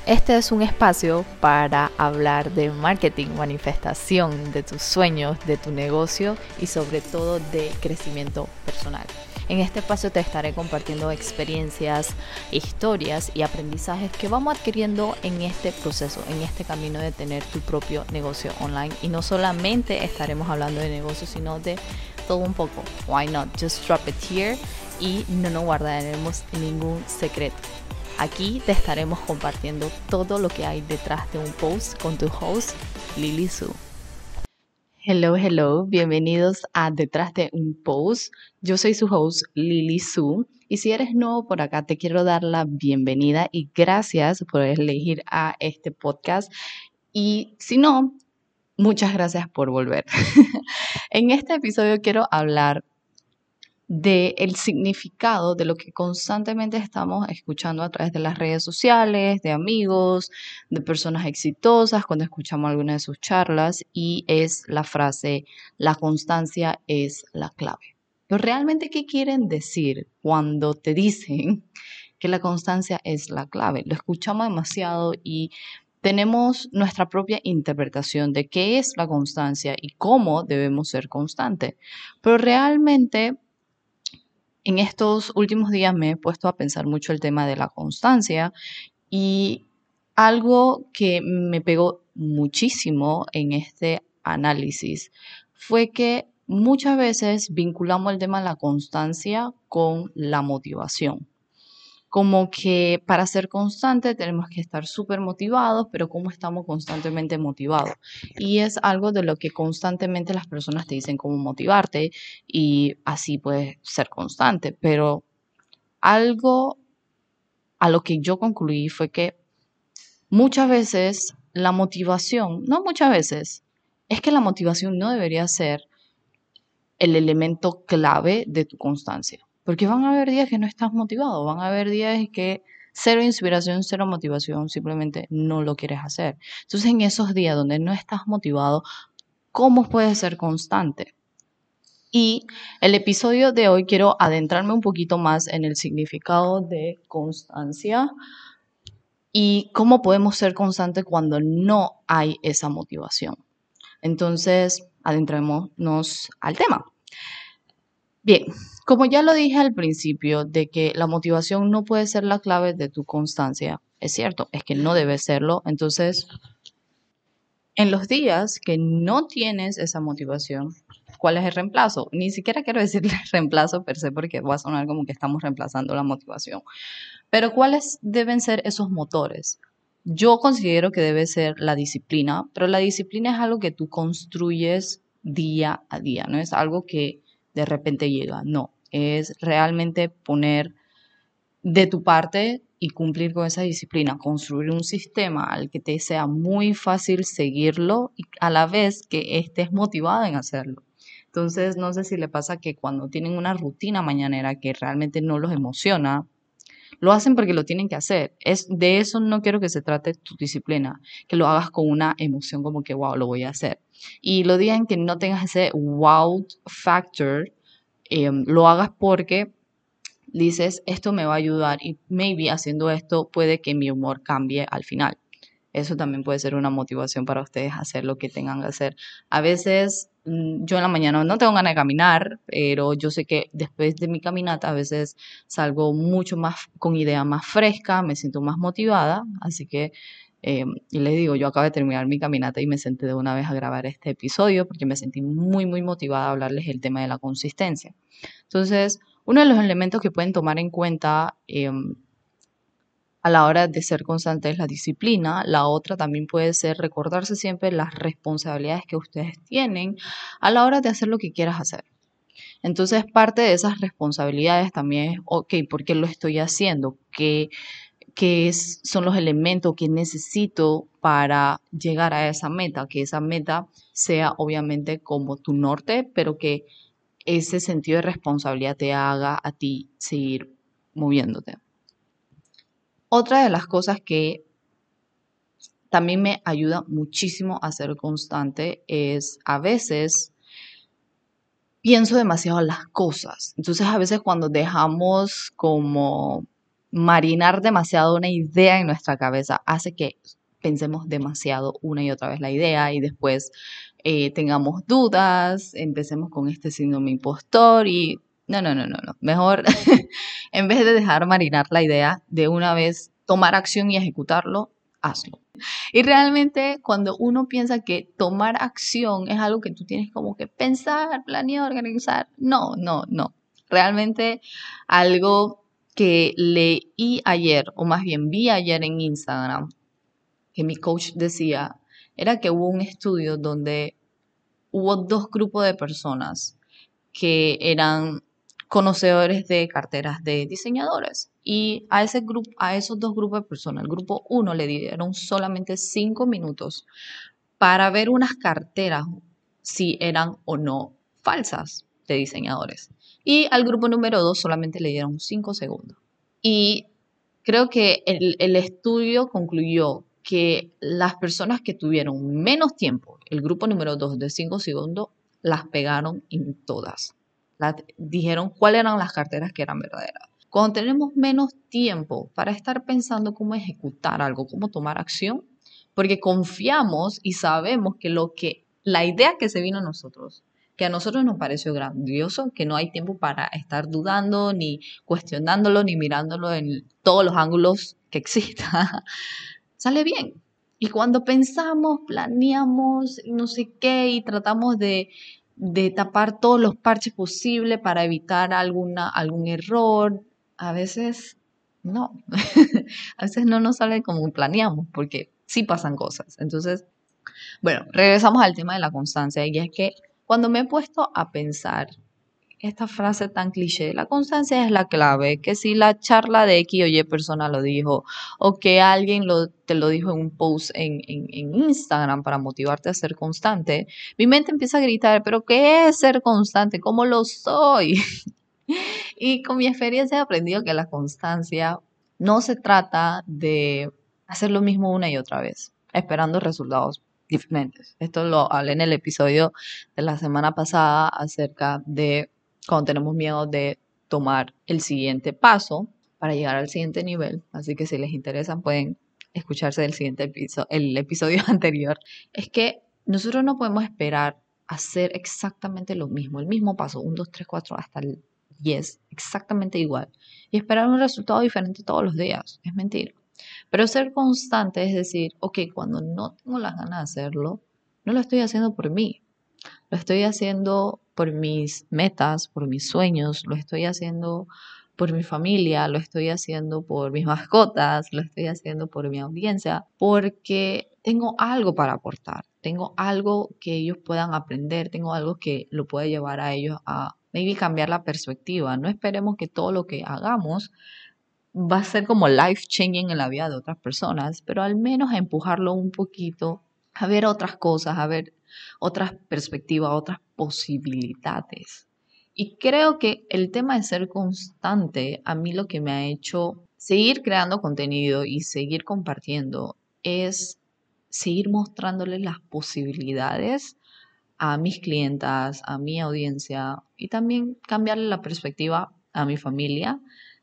Este es un espacio para hablar de marketing, manifestación, de tus sueños, de tu negocio y sobre todo de crecimiento personal. En este espacio te estaré compartiendo experiencias, historias y aprendizajes que vamos adquiriendo en este proceso, en este camino de tener tu propio negocio online. Y no solamente estaremos hablando de negocios, sino de todo un poco. Why not? Just drop it here y no nos guardaremos ningún secreto. Aquí te estaremos compartiendo todo lo que hay detrás de un post con tu host, Lily Su. Hello, bienvenidos a Detrás de un Post. Yo soy su host, Lily Su, y si eres nuevo por acá, te quiero dar la bienvenida y gracias por elegir a este podcast. Y si no, muchas gracias por volver. En este episodio quiero hablar del significado de lo que constantemente estamos escuchando a través de las redes sociales, de amigos, de personas exitosas, cuando escuchamos alguna de sus charlas, y es la frase, la constancia es la clave. Pero realmente, ¿qué quieren decir cuando te dicen que la constancia es la clave? Lo escuchamos demasiado y tenemos nuestra propia interpretación de qué es la constancia y cómo debemos ser constantes. Pero realmente en estos últimos días me he puesto a pensar mucho el tema de la constancia y algo que me pegó muchísimo en este análisis fue que muchas veces vinculamos el tema de la constancia con la motivación. Como que para ser constante tenemos que estar súper motivados, pero ¿cómo estamos constantemente motivados? Y es algo de lo que constantemente las personas te dicen cómo motivarte y así puedes ser constante, pero algo a lo que yo concluí fue que muchas veces la motivación, no muchas veces, es que la motivación no debería ser el elemento clave de tu constancia. Porque van a haber días que no estás motivado, van a haber días que cero inspiración, cero motivación, simplemente no lo quieres hacer. Entonces, en esos días donde no estás motivado, ¿cómo puedes ser constante? Y el episodio de hoy quiero adentrarme un poquito más en el significado de constancia y cómo podemos ser constantes cuando no hay esa motivación. Entonces, adentrémonos al tema. Bien, como ya lo dije al principio, de que la motivación no puede ser la clave de tu constancia, es cierto, es que no debe serlo. Entonces, en los días que no tienes esa motivación, ¿cuál es el reemplazo? Ni siquiera quiero decirle reemplazo per se porque va a sonar como que estamos reemplazando la motivación. Pero ¿cuáles deben ser esos motores? Yo considero que debe ser la disciplina, pero la disciplina es algo que tú construyes día a día, no es algo que de repente llega, no, es realmente poner de tu parte y cumplir con esa disciplina, construir un sistema al que te sea muy fácil seguirlo y a la vez que estés motivado en hacerlo. Entonces, no sé si le pasa que cuando tienen una rutina mañanera que realmente no los emociona, lo hacen porque lo tienen que hacer. De eso no quiero que se trate tu disciplina, que lo hagas con una emoción como que, wow, lo voy a hacer. Y lo digan que no tengas ese wow factor, lo hagas porque dices, esto me va a ayudar y maybe haciendo esto puede que mi humor cambie al final. Eso también puede ser una motivación para ustedes hacer lo que tengan que hacer. A veces yo en la mañana no tengo ganas de caminar, pero yo sé que después de mi caminata a veces salgo mucho más con idea más fresca, me siento más motivada, así que y les digo, yo acabo de terminar mi caminata y me senté de una vez a grabar este episodio porque me sentí muy motivada a hablarles el tema de la consistencia. Entonces, uno de los elementos que pueden tomar en cuenta a la hora de ser constante es la disciplina. La otra también puede ser recordarse siempre las responsabilidades que ustedes tienen a la hora de hacer lo que quieras hacer. Entonces, parte de esas responsabilidades también es, ok, ¿por qué lo estoy haciendo? ¿Qué son los elementos que necesito para llegar a esa meta? Que esa meta sea obviamente como tu norte, pero que ese sentido de responsabilidad te haga a ti seguir moviéndote. Otra de las cosas que también me ayuda muchísimo a ser constante es a veces pienso demasiado las cosas. Entonces a veces cuando dejamos como marinar demasiado una idea en nuestra cabeza hace que pensemos demasiado una y otra vez la idea y después tengamos dudas, empecemos con este síndrome impostor y no. Mejor en vez de dejar marinar la idea, de una vez tomar acción y ejecutarlo, hazlo. Y realmente cuando uno piensa que tomar acción es algo que tú tienes como que pensar, planear, organizar, no. Realmente algo que leí ayer, o más bien vi ayer en Instagram, que mi coach decía, era que hubo un estudio donde hubo dos grupos de personas que eran conocedores de carteras de diseñadores. Y a ese grupo, a esos dos grupos de personas, el grupo uno le dieron solamente 5 minutos para ver unas carteras si eran o no falsas de diseñadores. Y al grupo número 2 solamente le dieron 5 segundos. Y creo que el estudio concluyó que las personas que tuvieron menos tiempo, el grupo número 2 de 5 segundos, las pegaron en todas. Dijeron cuáles eran las carteras que eran verdaderas. Cuando tenemos menos tiempo para estar pensando cómo ejecutar algo, cómo tomar acción, porque confiamos y sabemos que la idea que se vino a nosotros, que a nosotros nos pareció grandioso, que no hay tiempo para estar dudando, ni cuestionándolo, ni mirándolo en todos los ángulos que exista, sale bien. Y cuando pensamos, planeamos, y no sé qué, y tratamos de tapar todos los parches posibles para evitar algún error, a veces no. A veces no nos sale como planeamos, porque sí pasan cosas. Entonces, bueno, regresamos al tema de la constancia, y es que cuando me he puesto a pensar esta frase tan cliché, la constancia es la clave, que si la charla de X o Y persona lo dijo, o que alguien te lo dijo en un post en Instagram para motivarte a ser constante, mi mente empieza a gritar, pero ¿qué es ser constante? ¿Cómo lo soy? Y con mi experiencia he aprendido que la constancia no se trata de hacer lo mismo una y otra vez, esperando resultados diferentes. Esto lo hablé en el episodio de la semana pasada acerca de cuando tenemos miedo de tomar el siguiente paso para llegar al siguiente nivel. Así que si les interesa pueden escucharse del siguiente episodio, el episodio anterior. Es que nosotros no podemos esperar hacer exactamente lo mismo, el mismo paso, 1, 2, 3, 4, hasta el 10, exactamente igual. Y esperar un resultado diferente todos los días. Es mentira. Pero ser constante es decir, ok, cuando no tengo las ganas de hacerlo, no lo estoy haciendo por mí. Lo estoy haciendo por mis metas, por mis sueños, lo estoy haciendo por mi familia, lo estoy haciendo por mis mascotas, lo estoy haciendo por mi audiencia, porque tengo algo para aportar, tengo algo que ellos puedan aprender, tengo algo que lo puede llevar a ellos a maybe cambiar la perspectiva. No esperemos que todo lo que hagamos va a ser como life changing en la vida de otras personas, pero al menos a empujarlo un poquito a ver otras cosas, a ver otras perspectivas, otras posibilidades. Y creo que el tema de ser constante, a mí lo que me ha hecho seguir creando contenido y seguir compartiendo es seguir mostrándoles las posibilidades a mis clientas, a mi audiencia y también cambiarle la perspectiva a mi familia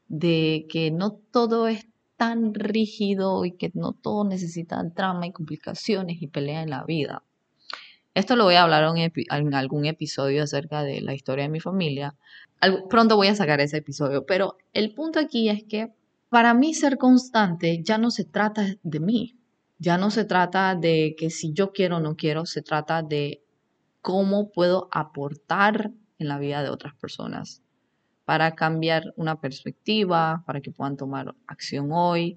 de que no todo es tan rígido y que no todo necesita drama y complicaciones y pelea en la vida. Esto lo voy a hablar en algún episodio acerca de la historia de mi familia. Pronto voy a sacar ese episodio, pero el punto aquí es que para mí ser constante ya no se trata de mí, ya no se trata de que si yo quiero o no quiero, se trata de cómo puedo aportar en la vida de otras personas para cambiar una perspectiva, para que puedan tomar acción hoy,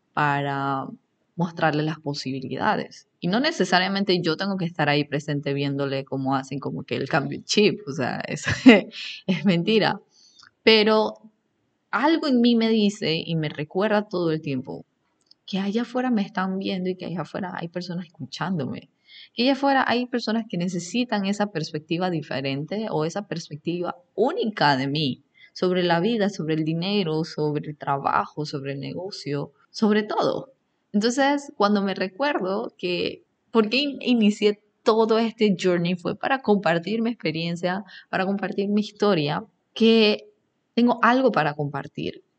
para mostrarles las posibilidades. Y no necesariamente yo tengo que estar ahí presente viéndole cómo hacen como que el cambio de chip, o sea, eso es mentira. Pero algo en mí me dice y me recuerda todo el tiempo que allá afuera me están viendo y que allá afuera hay personas escuchándome. Que allá afuera hay personas que necesitan esa perspectiva diferente o esa perspectiva única de mí sobre la vida, sobre el dinero, sobre el trabajo, sobre el negocio, sobre todo. Entonces, cuando me recuerdo que, ¿por qué inicié todo este journey? Fue para compartir mi experiencia, para compartir mi historia, que tengo algo para compartir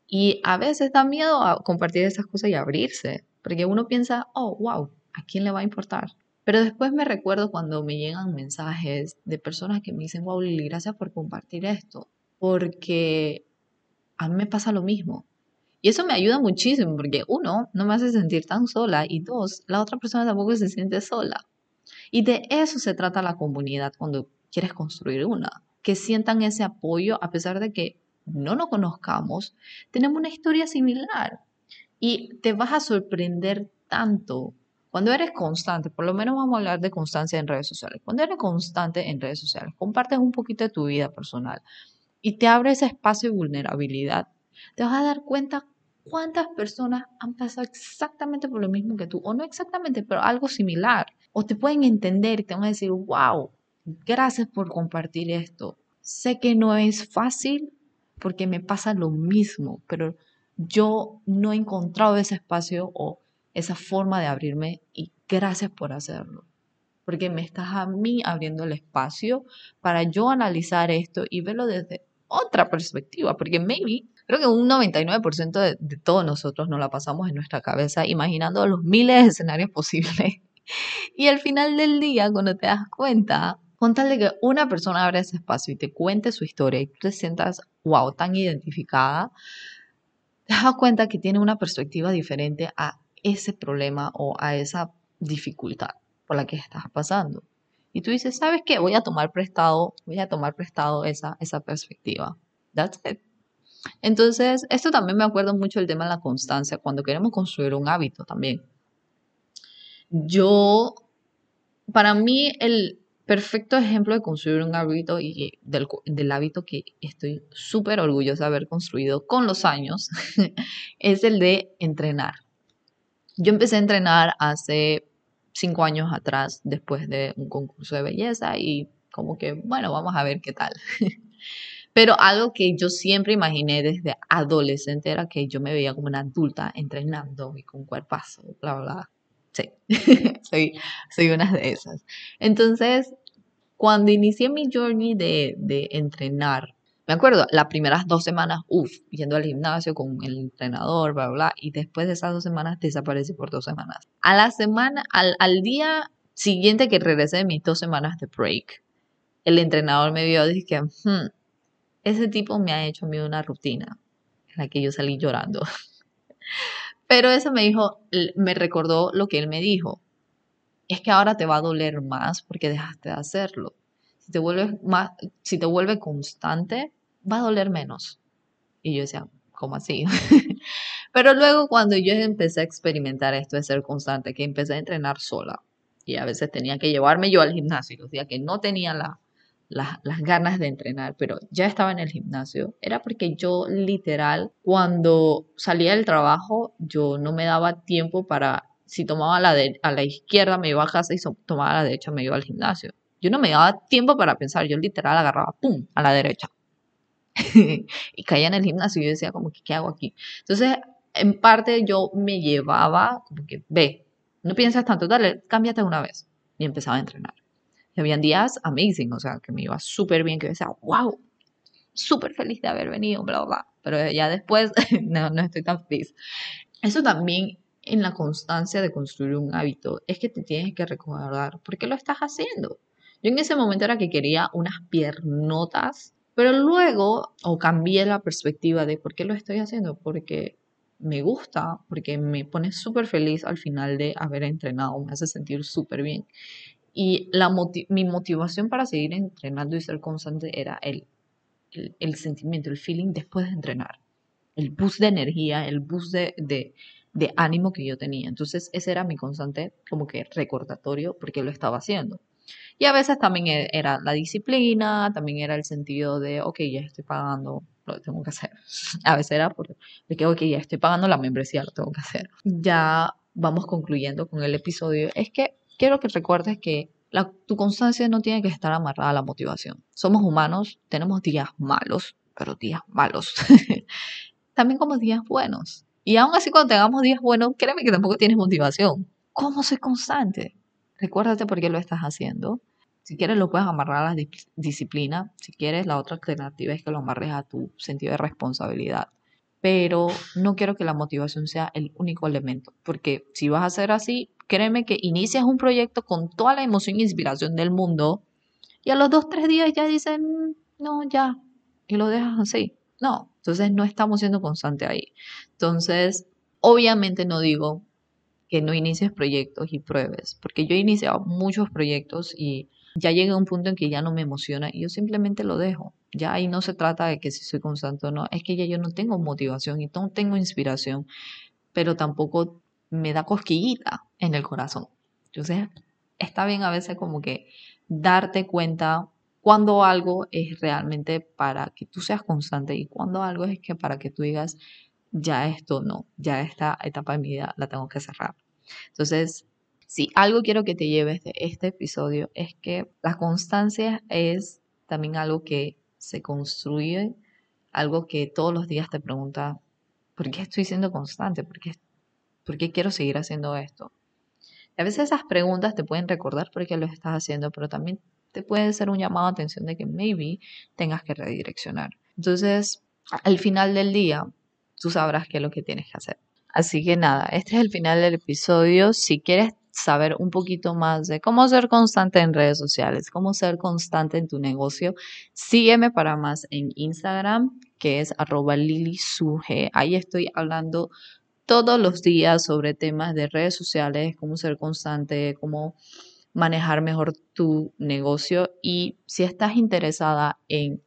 Y a veces da miedo a compartir esas cosas y abrirse, porque uno piensa, oh, wow, ¿a quién le va a importar? Pero después me recuerdo cuando me llegan mensajes de personas que me dicen, wow, Lili, gracias por compartir esto, porque a mí me pasa lo mismo. Y eso me ayuda muchísimo, porque uno, no me hace sentir tan sola y dos, la otra persona tampoco se siente sola. Y de eso se trata la comunidad cuando quieres construir una, que sientan ese apoyo a pesar de que no nos conozcamos, tenemos una historia similar y te vas a sorprender tanto cuando eres constante, por lo menos vamos a hablar de constancia en redes sociales. Cuando eres constante en redes sociales, compartes un poquito de tu vida personal y te abre ese espacio de vulnerabilidad, te vas a dar cuenta cuántas personas han pasado exactamente por lo mismo que tú, o no exactamente, pero algo similar, o te pueden entender y te van a decir, wow, gracias por compartir esto. Sé que no es fácil porque me pasa lo mismo, pero yo no he encontrado ese espacio o esa forma de abrirme y gracias por hacerlo porque me estás a mí abriendo el espacio para yo analizar esto y verlo desde otra perspectiva, porque maybe, creo que un 99% de todos nosotros nos la pasamos en nuestra cabeza imaginando los miles de escenarios posibles. Y al final del día, cuando te das cuenta, con tal de que una persona abra ese espacio y te cuente su historia y tú te sientas, wow, tan identificada, te das cuenta que tiene una perspectiva diferente a ese problema o a esa dificultad por la que estás pasando. Y tú dices, ¿sabes qué? Voy a tomar prestado esa perspectiva. That's it. Entonces, esto también me acuerdo mucho del tema de la constancia, cuando queremos construir un hábito también. Yo, para mí, el perfecto ejemplo de construir un hábito y del hábito que estoy súper orgullosa de haber construido con los años es el de entrenar. Yo empecé a entrenar hace 5 años atrás, después de un concurso de belleza y como que, bueno, vamos a ver qué tal. Pero algo que yo siempre imaginé desde adolescente era que yo me veía como una adulta entrenando y con cuerpazo, bla, bla, bla. Sí, soy, soy una de esas. Entonces, cuando inicié mi journey de entrenar, me acuerdo, las primeras 2 semanas, yendo al gimnasio con el entrenador, bla, bla, bla, y después de esas 2 semanas desaparecí por 2 semanas. A la semana, al día siguiente que regresé de mis 2 semanas de break, el entrenador me vio y dije, ese tipo me ha hecho a mí una rutina en la que yo salí llorando. Pero eso me dijo, me recordó lo que él me dijo. Es que ahora te va a doler más porque dejaste de hacerlo. Si te vuelve constante, va a doler menos. Y yo decía, ¿cómo así? Pero luego cuando yo empecé a experimentar esto de ser constante, que empecé a entrenar sola, y a veces tenía que llevarme yo al gimnasio, los días que no tenía las ganas de entrenar, pero ya estaba en el gimnasio, era porque yo literal, cuando salía del trabajo, yo no me daba tiempo para, si tomaba a la izquierda me iba a casa y tomaba a la derecha me iba al gimnasio. Yo no me daba tiempo para pensar, yo literal agarraba, ¡pum!, a la derecha. Y caía en el gimnasio y yo decía como que, ¿qué hago aquí? Entonces, en parte yo me llevaba como que, ve, no piensas tanto, dale, cámbiate una vez. Y empezaba a entrenar. Y habían días amazing, o sea, que me iba súper bien, que yo decía, wow, súper feliz de haber venido, bla, bla, bla. Pero ya después no estoy tan feliz. Eso también en la constancia de construir un hábito es que te tienes que recordar por qué lo estás haciendo. Yo en ese momento era que quería unas piernotas, pero luego o cambié la perspectiva de por qué lo estoy haciendo, porque me gusta, porque me pone súper feliz al final de haber entrenado, me hace sentir súper bien. Y mi motivación para seguir entrenando y ser constante era el sentimiento, el feeling después de entrenar, el boost de energía, el boost de ánimo que yo tenía. Entonces ese era mi constante como que recordatorio porque lo estaba haciendo. Y a veces también era la disciplina, también era el sentido de, ok, ya estoy pagando, lo tengo que hacer. A veces era porque, ok, ya estoy pagando la membresía, lo tengo que hacer. Ya vamos concluyendo con el episodio. Es que quiero que recuerdes que tu constancia no tiene que estar amarrada a la motivación. Somos humanos, tenemos días malos, pero días malos. También como días buenos. Y aún así cuando tengamos días buenos, créeme que tampoco tienes motivación. ¿Cómo ser constante? Recuérdate por qué lo estás haciendo. Si quieres lo puedes amarrar a la disciplina. Si quieres la otra alternativa es que lo amarres a tu sentido de responsabilidad. pero no quiero que la motivación sea el único elemento, porque si vas a hacer así, créeme que inicias un proyecto con toda la emoción e inspiración del mundo y a los 2, 3 días ya dicen, no, ya, y lo dejas así. No, entonces no estamos siendo constantes ahí. Entonces, obviamente no digo que no inicies proyectos y pruebes, porque yo he iniciado muchos proyectos y ya llega un punto en que ya no me emociona y yo simplemente lo dejo. Ya ahí no se trata de que si soy constante o no, es que ya yo no tengo motivación y no tengo inspiración, pero tampoco me da cosquillita en el corazón. Entonces, está bien a veces como que darte cuenta cuando algo es realmente para que tú seas constante y cuando algo es que para que tú digas, ya esto no, ya esta etapa de mi vida la tengo que cerrar. Entonces, si algo quiero que te lleves de este episodio es que la constancia es también algo que se construye, algo que todos los días te pregunta, ¿por qué estoy siendo constante? ¿Por qué quiero seguir haciendo esto? Y a veces esas preguntas te pueden recordar por qué lo estás haciendo, pero también te puede ser un llamado a atención de que maybe tengas que redireccionar. Entonces, al final del día, tú sabrás qué es lo que tienes que hacer. Así que nada, este es el final del episodio. Si quieres saber un poquito más de cómo ser constante en redes sociales, cómo ser constante en tu negocio, sígueme para más en Instagram, que es @lilisuge. Ahí estoy hablando todos los días sobre temas de redes sociales, cómo ser constante, cómo manejar mejor tu negocio. Y si estás interesada en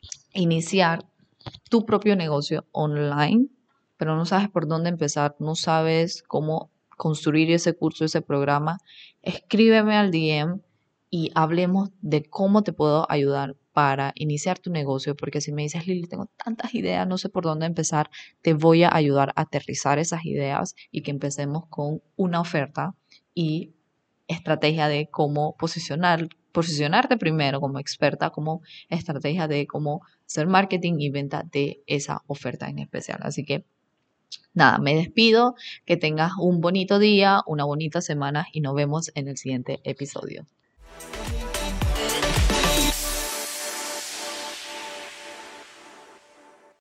iniciar tu propio negocio online, pero no sabes por dónde empezar, no sabes cómo construir ese curso, ese programa, escríbeme al DM y hablemos de cómo te puedo ayudar para iniciar tu negocio, porque si me dices, Lili, tengo tantas ideas, no sé por dónde empezar, te voy a ayudar a aterrizar esas ideas y que empecemos con una oferta y estrategia de cómo posicionarte primero como experta, como estrategia de cómo hacer marketing y venta de esa oferta en especial. Así que nada, me despido, que tengas un bonito día, una bonita semana y nos vemos en el siguiente episodio.